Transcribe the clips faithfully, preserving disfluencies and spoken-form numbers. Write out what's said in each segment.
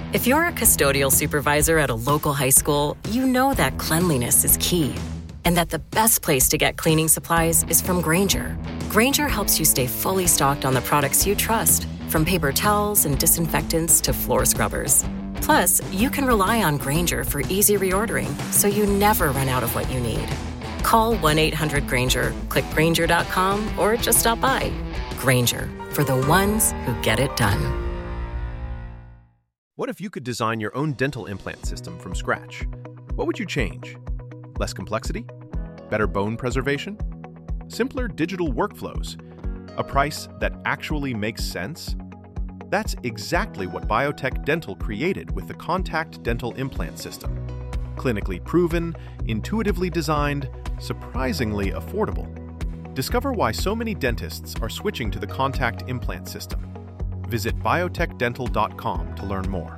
If you're a custodial supervisor at a local high school, you know that cleanliness is key and that the best place to get cleaning supplies is from Grainger. Grainger helps you stay fully stocked on the products you trust, from paper towels and disinfectants to floor scrubbers. Plus, you can rely on Grainger for easy reordering, so you never run out of what you need. Call one eight hundred Grainger, click Grainger dot com, or just stop by. Grainger, for the ones who get it done. What if you could design your own dental implant system from scratch? What would you change? Less complexity? Better bone preservation? Simpler digital workflows? A price that actually makes sense? That's exactly what Biotech Dental created with the Contact Dental Implant System. Clinically proven, intuitively designed, surprisingly affordable. Discover why so many dentists are switching to the Contact Implant System. Visit biotech dental dot com to learn more.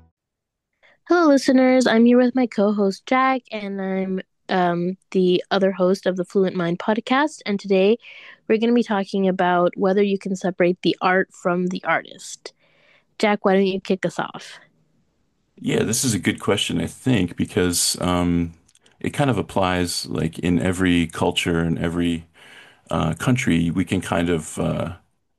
Hello, listeners. I'm here with my co-host, Jack, and I'm um, the other host of the Fluent Mind podcast. And today we're going to be talking about whether you can separate the art from the artist. Jack, why don't you kick us off? Yeah, this is a good question, I think, because um, it kind of applies like in every culture and every uh, country. We can kind of uh,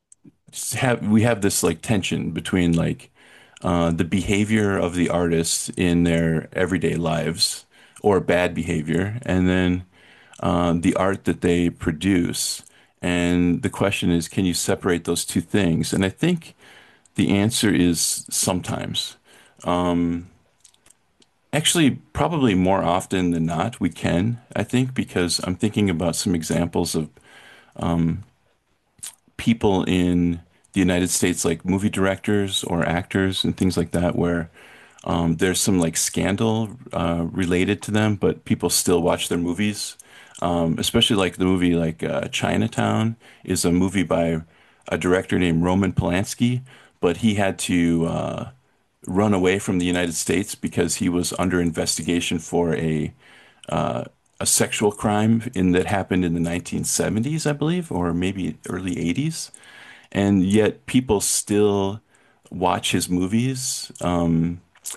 have we have this like tension between like uh, the behavior of the artist in their everyday lives or bad behavior, and then uh, the art that they produce. And the question is, can you separate those two things? And I think the answer is sometimes. Um, actually, probably more often than not, we can, I think, because I'm thinking about some examples of um, people in the United States, like movie directors or actors and things like that, where um, there's some like scandal uh, related to them, but people still watch their movies. Um, especially like the movie like uh, Chinatown is a movie by a director named Roman Polanski, but he had to uh, run away from the United States because he was under investigation for a uh, a sexual crime in that happened in the nineteen seventies, I believe, or maybe early eighties. And yet people still watch his movies. Um,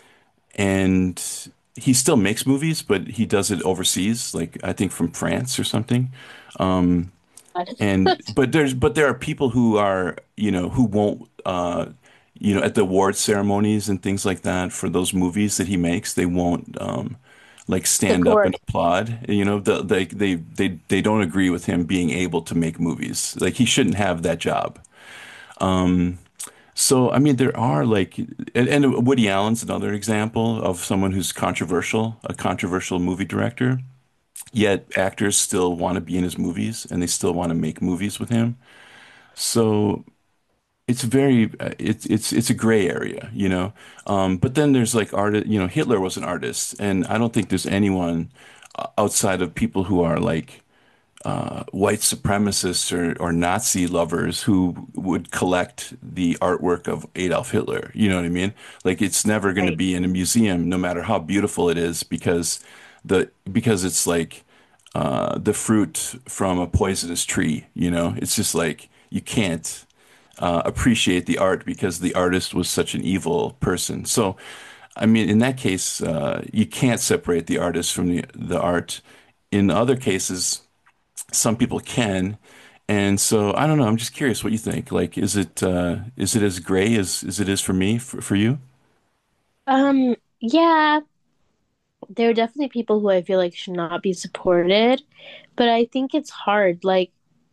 and he still makes movies, but he does it overseas, like I think from France or something. Um, and but there's but there are people who are, you know, who won't uh, you know, at the award ceremonies and things like that for those movies that he makes, they won't um, like stand up Support. and applaud. You know, the, they they they they don't agree with him being able to make movies. Like he shouldn't have that job. Um, so I mean, there are like, and, and Woody Allen's another example of someone who's controversial, a controversial movie director. Yet actors still want to be in his movies and they still want to make movies with him. So it's very uh, it's it's it's a gray area, you know. Um, but then there's like art, you know, Hitler was an artist, and I don't think there's anyone uh, outside of people who are like uh, white supremacists or or Nazi lovers who would collect the artwork of Adolf Hitler. You know what I mean? Like it's never going to Right. be in a museum, no matter how beautiful it is, because the because it's like uh, the fruit from a poisonous tree. You know, it's just like you can't uh, appreciate the art because the artist was such an evil person. So, I mean, in that case, uh, you can't separate the artist from the the art. In other cases, some people can. And so, I don't know. I'm just curious what you think. Like, is it uh, is it as gray as as it is for me for, for you? Um, yeah, there are definitely people who I feel like should not be supported, but I think it's hard. Like,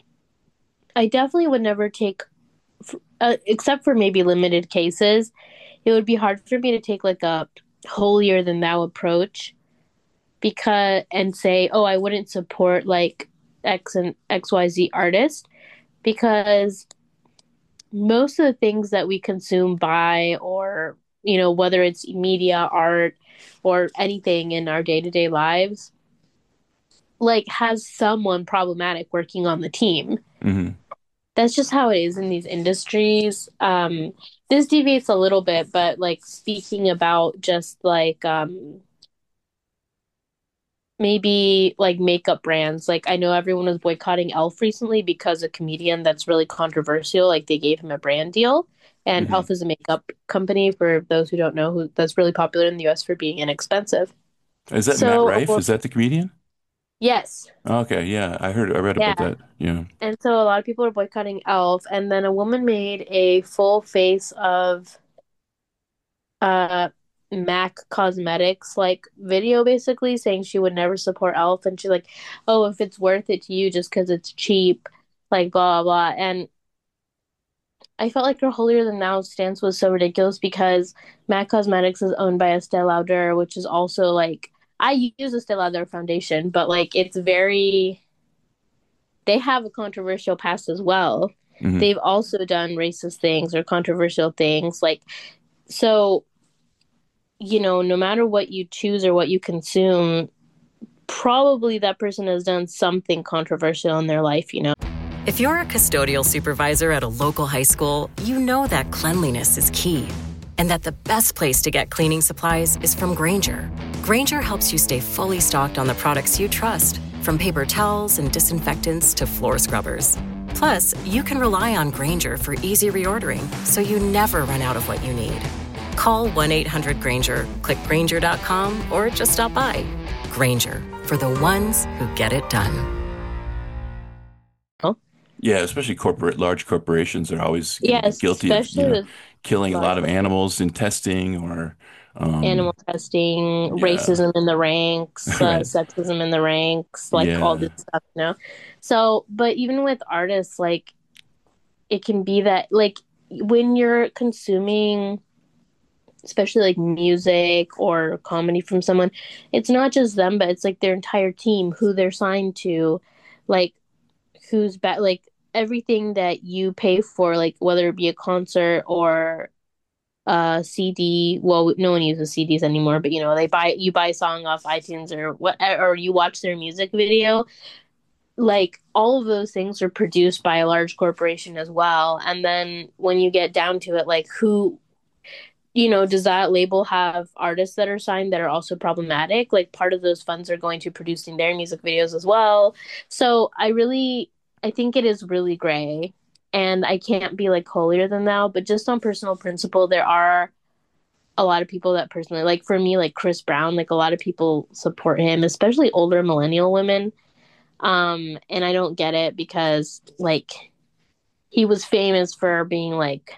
I definitely would never take, uh, except for maybe limited cases, it would be hard for me to take like a holier than thou approach because and say, oh, I wouldn't support like X and X Y Z artist because most of the things that we consume by or you know whether it's media, art, or anything in our day-to-day lives like has someone problematic working on the team. Hmm. That's just how it is in these industries. Um, this deviates a little bit, but like speaking about just like um, maybe like makeup brands. Like I know everyone was boycotting Elf recently because a comedian that's really controversial, like they gave him a brand deal. And Hmm. Elf is a makeup company for those who don't know who that's really popular in the U S for being inexpensive. Is that Matt So, Rife? well, Is that the comedian? yes. Okay, yeah, I heard, I read about Yeah. that. Yeah. And so a lot of people are boycotting Elf, and then a woman made a full face of uh MAC Cosmetics like video basically saying she would never support Elf, and she's like, "Oh, if it's worth it to you just because it's cheap, like blah blah blah." And I felt like her holier than thou stance was so ridiculous because MAC Cosmetics is owned by Estee Lauder, which is also like I use Estee Lauder foundation, but like it's very they have a controversial past as well. Hmm. They've also done racist things or controversial things. Like, so, you know, no matter what you choose or what you consume, probably that person has done something controversial in their life, you know? If you're a custodial supervisor at a local high school, you know that cleanliness is key and that the best place to get cleaning supplies is from Granger. Granger helps you stay fully stocked on the products you trust, from paper towels and disinfectants to floor scrubbers. Plus, you can rely on Granger for easy reordering, so you never run out of what you need. Call one eight hundred Granger, click Granger dot com, or just stop by. Granger, for the ones who get it done. Yeah, especially corporate, large corporations are always going to be Yes, guilty of, you especially know, with killing a large lot of animals in testing or, animal um, testing, yeah, racism in the ranks, uh, right. sexism in the ranks, like all Yeah. this stuff, you know? So, but even with artists, like, it can be that, like, when you're consuming especially like music or comedy from someone, it's not just them, but it's like their entire team, who they're signed to, like who's back, like everything that you pay for, like whether it be a concert or a C D. Well, no one uses C Ds anymore, but you know, they buy you buy a song off iTunes or what, or you watch their music video. Like all of those things are produced by a large corporation as well. And then when you get down to it, like who you know, does that label have artists that are signed that are also problematic? Like part of those funds are going to producing their music videos as well. So I really, I think it is really gray. And I can't be like holier than thou, but just on personal principle, there are a lot of people that personally, like for me, like Chris Brown, like a lot of people support him, especially older millennial women. Um, and I don't get it because like he was famous for being like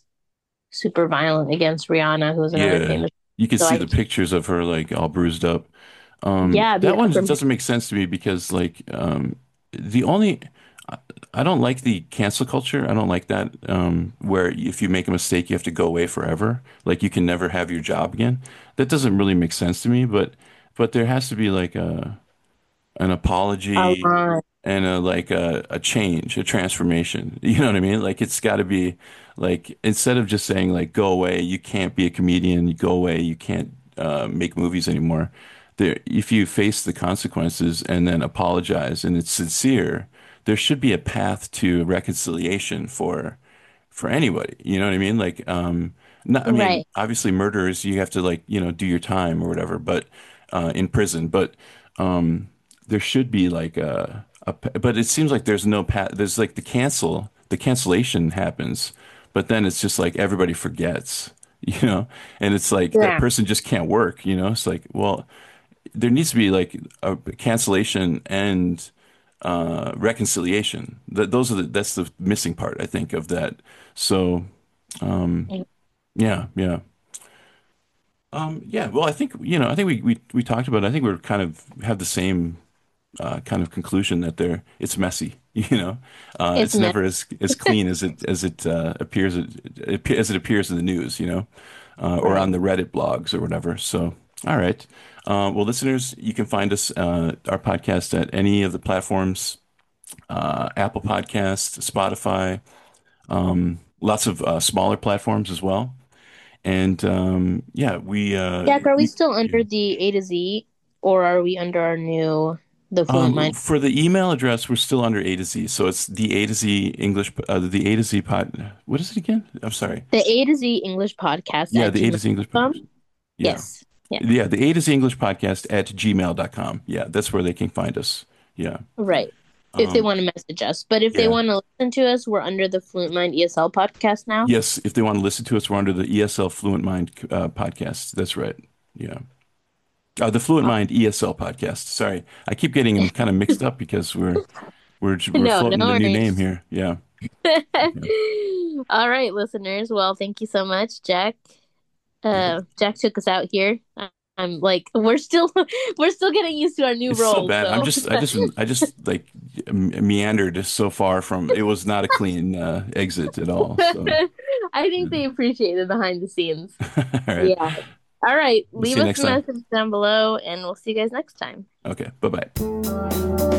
super violent against Rihanna, who's another Yeah. famous. You can So see I, the pictures of her like all bruised up. Um, yeah, being that one just from doesn't make sense to me because like um, the only I, I don't like the cancel culture. I don't like that um, where if you make a mistake, you have to go away forever. Like you can never have your job again. That doesn't really make sense to me. But but there has to be like a an a apology lot. and a like a, a change, a transformation. You know what I mean? Like it's got to be like instead of just saying like go away, you can't be a comedian, you go away, you can't uh, make movies anymore. There, if you face the consequences and then apologize and it's sincere, there should be a path to reconciliation for for anybody. You know what I mean? Like, um, not, I mean, Right. obviously murderers, you have to like, you know, do your time or whatever, but uh, in prison, but um, there should be like a, a, but it seems like there's no path. There's like the cancel, the cancellation happens, but then it's just like everybody forgets, you know, and it's like that Yeah. person just can't work, you know. It's like, well, there needs to be like a cancellation and uh, reconciliation. That those are the that's the missing part, I think, of that. So, um, yeah, yeah. Um, yeah, well, I think, you know, I think we, we, we talked about it. I think we're kind of have the same uh, kind of conclusion that there it's messy, you know. Uh, It's it's meant. never as as clean as it as it uh, appears as it appears in the news, you know, uh, or Right. on the Reddit blogs or whatever. So, all right. Uh, well, listeners, you can find us uh, our podcast at any of the platforms, uh, Apple Podcasts, Spotify, um, lots of uh, smaller platforms as well. And um, yeah, we uh, Jack, are we we still yeah. under the A to Z, or are we under our new the Fluent Um, Mind? for the email address, we're still under A to Z. So it's the A to Z English, uh, the A to Z pod. What is it again? I'm sorry. The A to Z English podcast Yeah, at the A gmail to Z English dot com. podcast. Yeah. Yes. Yeah. Yeah, the A to Z English podcast at gmail dot com. Yeah, that's where they can find us. Yeah. Right. if they Um, want to message us. But if they yeah. want to listen to us, we're under the Fluent Mind E S L podcast now. Yes, if they want to listen to us, we're under the E S L Fluent Mind uh, podcast. That's right. Yeah. Uh, the Fluent Mind E S L podcast. Sorry, I keep getting them kind of mixed up because we're we're we're No, floating no the new name worries. here. Yeah. Yeah. All right, listeners. Well, thank you so much, Jack. Uh, Jack took us out here. I- I'm like, we're still we're still getting used to our new It's so role. bad. I'm So just I just I just like meandered so far from it was not a clean uh, exit at all. So, I think they appreciate it behind the scenes. all right. Yeah. All right. We'll see Leave you us next a time. message down below, and we'll see you guys next time. Okay. Bye-bye.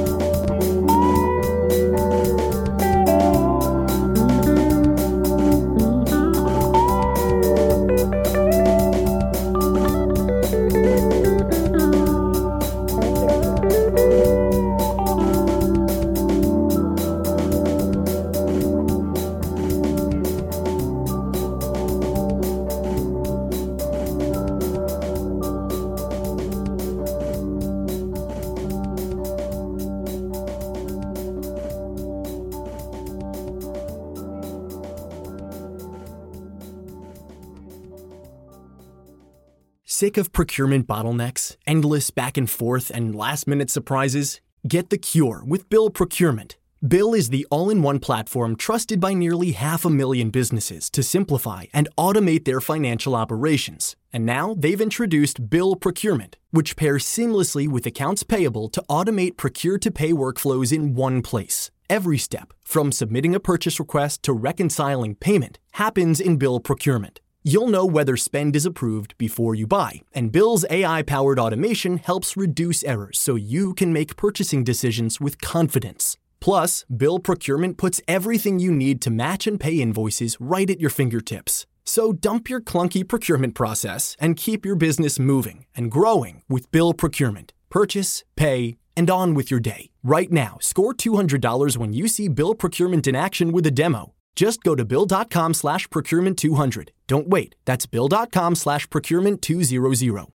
Sick of procurement bottlenecks, endless back and forth, and last-minute surprises? Get the cure with Bill Procurement. Bill is the all-in-one platform trusted by nearly half a million businesses to simplify and automate their financial operations. And now they've introduced Bill Procurement, which pairs seamlessly with accounts payable to automate procure-to-pay workflows in one place. Every step, from submitting a purchase request to reconciling payment, happens in Bill Procurement. You'll know whether spend is approved before you buy, and Bill's A I-powered automation helps reduce errors so you can make purchasing decisions with confidence. Plus, Bill Procurement puts everything you need to match and pay invoices right at your fingertips. So dump your clunky procurement process and keep your business moving and growing with Bill Procurement. Purchase, pay, and on with your day. Right now, score two hundred dollars when you see Bill Procurement in action with a demo. Just go to bill.com slash procurement 200. Don't wait. That's bill.com slash procurement 200.